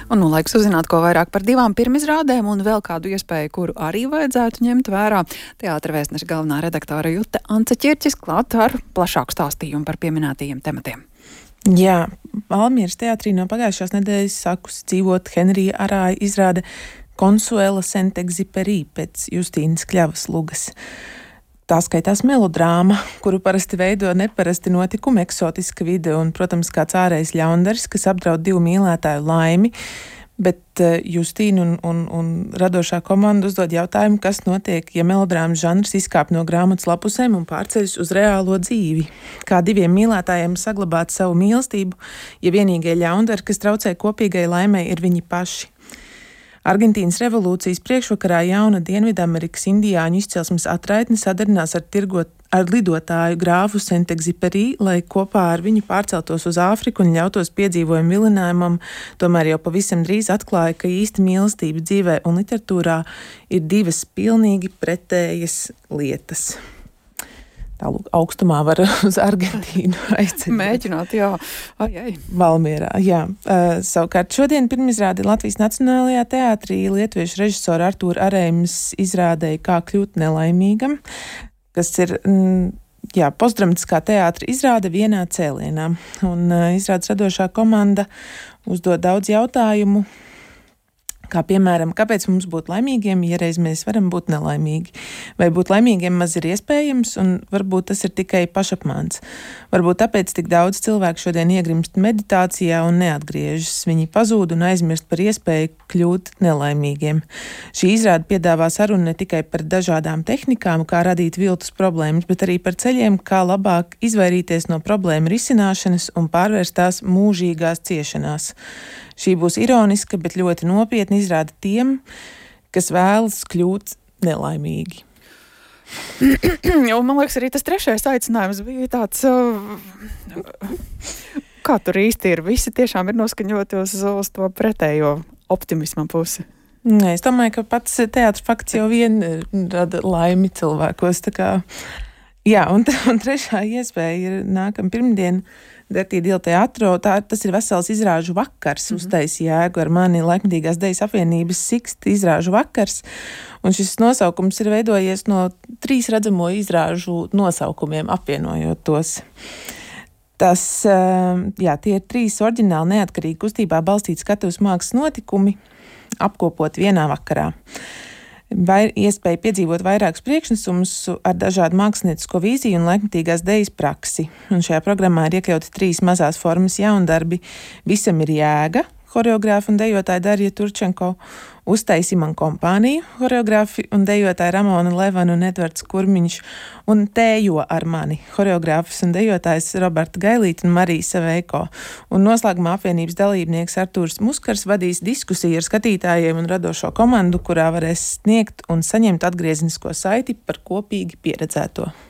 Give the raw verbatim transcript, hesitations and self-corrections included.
Un nu laiks uzzināt, ko vairāk par divām pirmizrādēm un vēl kādu iespēju, kuru arī vajadzētu ņemt vērā. Teātra vēstneša galvenā redaktore Jute Ance Čirķis klāt ar plašāku stāstījumu par pieminētajiem tematiem. Jā, Valmieras teātrī no pagājušās nedēļas sākusi dzīvot Henrija Arāja izrāde Consuela Saint-Exupéry pēc Justīnas Kļavas lugas. Tā skaitās melodrāma, kuru parasti veido neparasti notikumi, eksotiska vide un, protams, kāds ārējs ļaundaris, kas apdraud divu mīlētāju laimi, bet uh, Justīna un, un, un radošā komanda uzdod jautājumu, kas notiek, ja melodrāmas žanrs izkāp no grāmatas lapusēm un pārceļas uz reālo dzīvi. Kā diviem mīlētājiem saglabāt savu mīlestību, ja vienīgie ļaundari, kas traucē kopīgai laimei, ir viņi paši. Argentīnas revolūcijas priekšvakarā jauna Dienvidamerikas indiāņu izcelsmes atraitne sadarinās ar, tirgot, ar lidotāju grāfu Saint-Exupéry, lai kopā ar viņu pārceltos uz Āfriku un ļautos piedzīvojumu vilinājumam, tomēr jau pavisam drīz atklāja, ka īsta mīlestība dzīvē un literatūrā ir divas pilnīgi pretējas lietas. Tālūk, augstumā var uz Argentīnu aicināt. Mēģināt, jā. Ai, ai. Valmierā, jā. Uh, savukārt šodien pirmizrādi Latvijas Nacionālajā teātrī lietuviešu režisora Artūra Arēmas izrādēja Kā kļūt nelaimīgam, kas ir, mm, jā, postdramatiskā teātra izrāde vienā cēlienā. Un uh, izrādes radošā komanda uzdod daudz jautājumu, kā piemēram, kāpēc mums būt laimīgiem, ja reiz mēs varam būt nelaimīgi? Vai būt laimīgiem maz ir iespējams, un varbūt tas ir tikai pašapmāns? Varbūt tāpēc tik daudz cilvēku šodien iegrimst meditācijā un neatgriežas. Viņi pazūd un aizmirst par iespēju kļūt nelaimīgiem. Šī izrāde piedāvā sarunu ne tikai par dažādām tehnikām, kā radīt viltus problēmas, bet arī par ceļiem, kā labāk izvairīties no problēmu risināšanas un pārvērst tās mūžīgās ciešanās. Šī būs ironiska, bet ļoti nopietna izrāde tiem, kas vēlas kļūt nelaimīgi. Jo, man liekas, arī tas trešais aicinājums bija tāds, kā tur īsti ir. Visi tiešām ir noskaņoti uz, uz to pretējo optimisma pusi. Nē, es domāju, ka pats teātris fakts jau vien rada laimi cilvēkos. Tā kā, jā, un, un trešā iespēja ir nākam pirmdien Dertī Dila teatro, tā, tas ir vesels izrāžu vakars, mm-hmm. uztais jēgu ar mani Laikmetīgās dejas apvienības Siksta izrāžu vakars, un šis nosaukums ir veidojies no trīs redzamo izrāžu nosaukumiem, apvienojot tos. Tas, jā, tie ir trīs oriģināli neatkarīgi kustībā balstīti skatuves mākslas notikumi, apkopot vienā vakarā. Vai iespēja piedzīvot vairākus priekšnesumus ar dažādu māksliniecisko vīziju un laikmetīgās dejas praksi. Un šajā programmā ir iekļauti trīs mazās formas jaundarbi. Visam ir jēga, horeogrāfa un dejotāja Darija Turčenko, uztais Iman kompāniju, horeogrāfi un dejotāja Ramona Levana un Edvards Kurmiņš, un Tējo ar mani, horeogrāfis un dejotājs Roberta Gailīta un Marija Saveiko. Un noslēgumā apvienības dalībnieks Artūrs Muskars vadīs diskusiju ar skatītājiem un radošo komandu, kurā varēs sniegt un saņemt atgriezenisko saiti par kopīgi pieredzēto.